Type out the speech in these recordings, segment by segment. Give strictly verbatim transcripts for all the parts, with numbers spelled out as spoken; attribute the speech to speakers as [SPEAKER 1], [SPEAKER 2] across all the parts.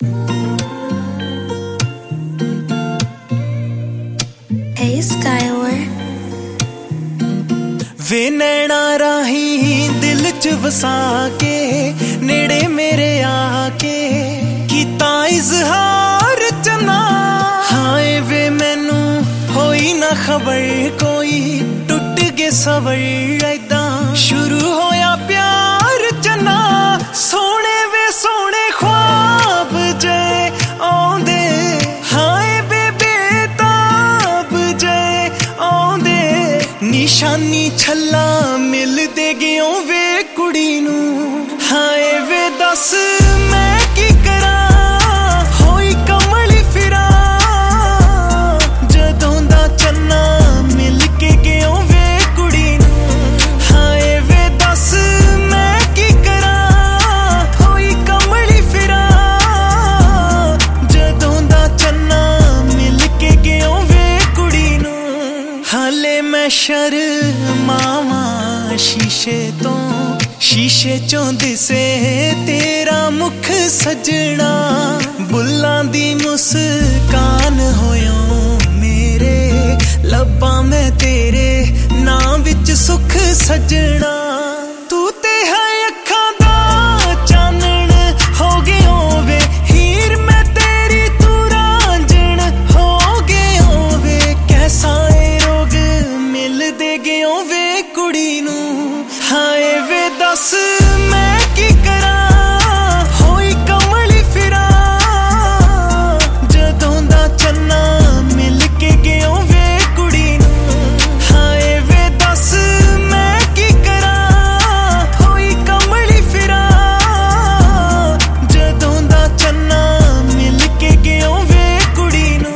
[SPEAKER 1] Hey Skylar
[SPEAKER 2] वे नैना राही दिल च वसा के नेड़े मेरे आके कीता इजहार चना हाय वे मैनू होई ना खबर कोई टुट गए सबर ऐदा शुरू होया प्यार चना सोने वे सोने ख्वाब जे आउंदे हाय वे बेताब जे आउंदे निशानी छल्ला मिलदे गियों वे कुड़ी नू हाय वे दस मैं की करा होई कमली फिरा जदों दा चन्ना मिल के गियों वे कुड़ी नू हाय वे दस मैं की करा होई कमली फिरा जदों दा चन्ना मिल के गियों वे कुड़ी नू हाले मैं शर्मावा शीशे तो शीशे चों दिसे तेरा मुख सजना बुल्लां दी मुस्कान होयो मेरे लब्बां मैं तेरे नाम विच सुख सजना तू ते है अखां दा चानण हो गयो वे हीर मैं तेरी तू रांझण हो गयो वे कैसा ए रोग मिल दे गयो वे कुड़ी नू हाय वे दस मैं की करा होई कमली फिरा जदों दा चन्ना मिल के गयो वे कुड़ी नू हाय वे दस मैं की करा होई कमली फिरा जदों दा चन्ना मिल के गयो वे कुड़ी नू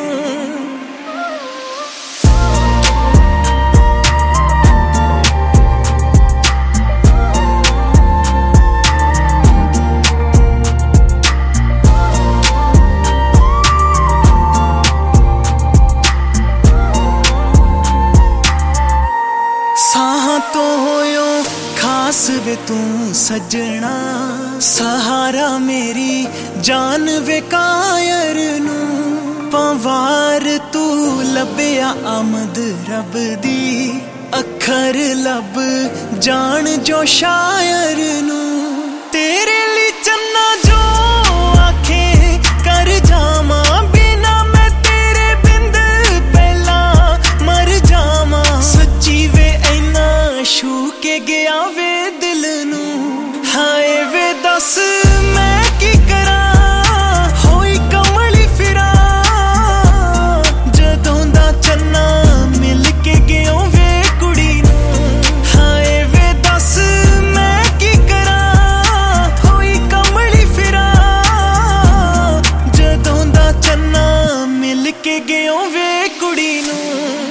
[SPEAKER 2] साहां तो होयो खास वे तू सजना सहारा मेरी जान वे कायर नू पवार तू लभया आमद रब दी अखर लब जान जो शायर नू तेरे लिए चन्ना जो आखे कर जामा बिना मैं तेरे बिंद पहला मर जामा सच्ची वे ऐना छू के गया वे दिल नू हाय वे दस मैं की करा होई कमली फिरा जदों दा चन्ना मिल के गयो वे कुड़ी नू हाय वे दस मैं की करा होई कमली फिरा जदों दा चन्ना मिल के गयो वे कुड़ी नू।